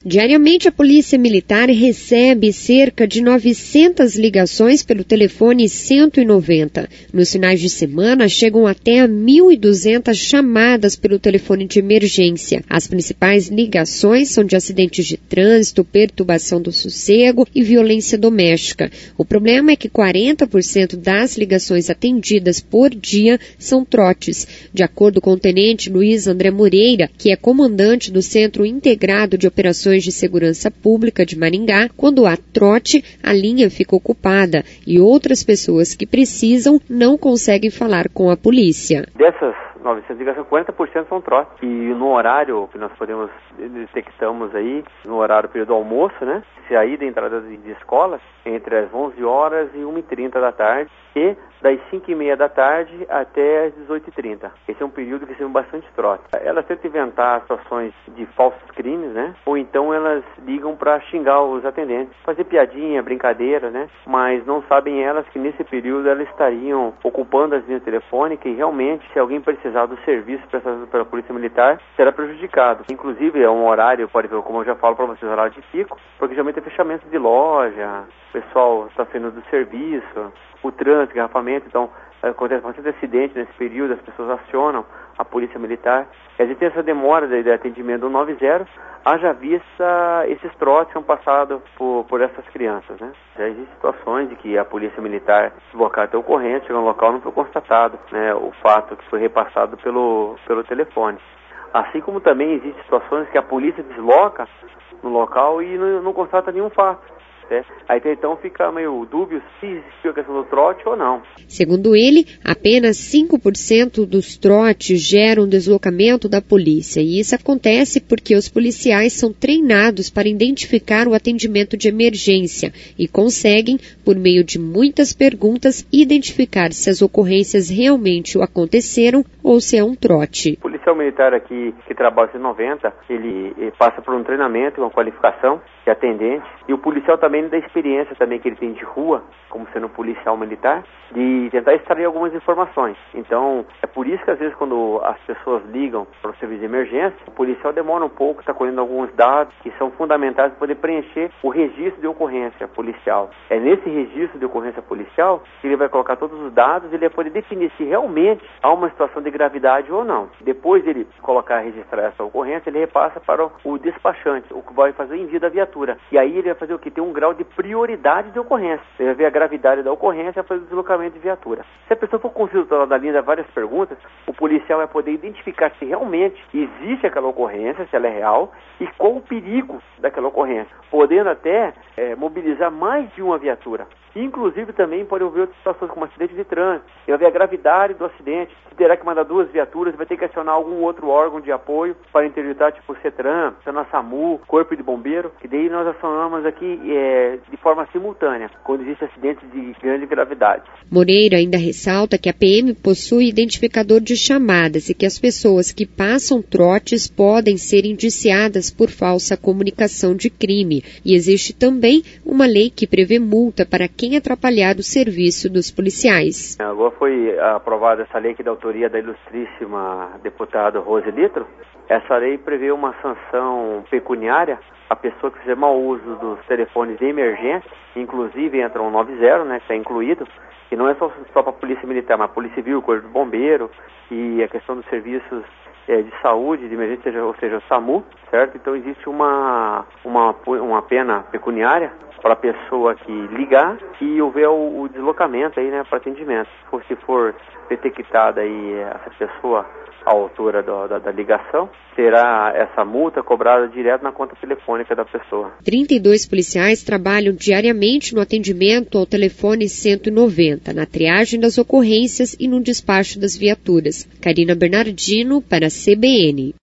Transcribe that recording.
Diariamente, a Polícia Militar recebe cerca de 900 ligações pelo telefone 190. Nos finais de semana, chegam até a 1.200 chamadas pelo telefone de emergência. As principais ligações são de acidentes de trânsito, perturbação do sossego e violência doméstica. O problema é que 40% das ligações atendidas por dia são trotes. De acordo com o tenente Luiz André Moreira, que é comandante do Centro Integrado de Operações de Segurança Pública de Maringá, quando há trote, a linha fica ocupada e outras pessoas que precisam não conseguem falar com a polícia. Dessas 900 ligações, 40% são trotes. E no horário que nós detectamos aí, no horário período do almoço, né? Saída e entrada de escolas, entre as 11 horas e 1h30 da tarde, e das 5h30 da tarde até as 18h30. Esse é um período que tem bastante trote. Elas tentam inventar situações de falsos crimes, né? Ou então elas ligam para xingar os atendentes, fazer piadinha, brincadeira, né? Mas não sabem elas que nesse período elas estariam ocupando as linhas telefônicas e realmente, se alguém precisar do serviço prestado pela Polícia Militar, será prejudicado. Inclusive, é um horário, pode ver, como eu já falo para vocês, horário de pico, porque geralmente é fechamento de loja, o pessoal está saindo do serviço, o trânsito, engarrafamento, então acontece bastante acidente nesse período, as pessoas acionam a Polícia Militar. E a gente tem essa demora de atendimento do 90, haja vista esses trotes são passados por essas crianças, né? Já existem situações de que a Polícia Militar deslocar até a ocorrência, chega no local, não foi constatado, né, o fato que foi repassado pelo telefone. Assim como também existem situações que a polícia desloca no local e não constata nenhum fato. Aí então fica meio dúbio se existiu a questão do trote ou não. Segundo ele, apenas 5% dos trotes geram deslocamento da polícia. E isso acontece porque os policiais são treinados para identificar o atendimento de emergência e conseguem, por meio de muitas perguntas, identificar se as ocorrências realmente aconteceram ou se é um trote. O policial militar aqui, que trabalha em 90, ele passa por um treinamento, uma qualificação de atendente, e o policial também da experiência também que ele tem de rua, como sendo um policial militar, de tentar extrair algumas informações. Então, é por isso que às vezes quando as pessoas ligam para o serviço de emergência, o policial demora um pouco, está colhendo alguns dados que são fundamentais para poder preencher o registro de ocorrência policial. É nesse registro de ocorrência policial que ele vai colocar todos os dados e ele vai poder definir se realmente há uma situação de gravidade ou não. Depois dele registrar essa ocorrência, ele repassa para o despachante, o que vai fazer o envio da viatura. E aí ele vai fazer o quê? Tem um grau de prioridade de ocorrência. Ele vai ver a gravidade da ocorrência e fazer o deslocamento de viatura. Se a pessoa for consultar da linha várias perguntas, o policial vai poder identificar se realmente existe aquela ocorrência, se ela é real, e qual o perigo daquela ocorrência, podendo até mobilizar mais de uma viatura. Inclusive também pode haver outras situações como acidente de trânsito. Ele vai ver a gravidade do acidente, se terá que mandar 2 viaturas, vai ter que acionar algum outro órgão de apoio para interditar, tipo o CETRAN, acionar SAMU, Corpo de Bombeiro, que daí nós acionamos aqui de forma simultânea, quando existe acidentes de grande gravidade. Moreira ainda ressalta que a PM possui identificador de chamadas e que as pessoas que passam trotes podem ser indiciadas por falsa comunicação de crime. E existe também uma lei que prevê multa para quem atrapalhar o serviço dos policiais. Agora foi aprovada essa lei aqui da autoria da ilustríssima deputada Rose Litro. Essa lei prevê uma sanção pecuniária a pessoa que fizer mau uso dos telefones de emergência, inclusive entra um 90, né, que está incluído, e não é só para a Polícia Militar, mas a Polícia Civil, o Corpo de Bombeiro e a questão dos serviços de saúde, de emergência, ou seja, o SAMU, certo? Então existe uma pena pecuniária para a pessoa que ligar e houver o deslocamento aí, né, para atendimento. Se for detectada aí essa pessoa à altura da ligação, terá essa multa cobrada direto na conta telefônica da pessoa. 32 policiais trabalham diariamente no atendimento ao telefone 190, na triagem das ocorrências e no despacho das viaturas. Karina Bernardino para a CBN.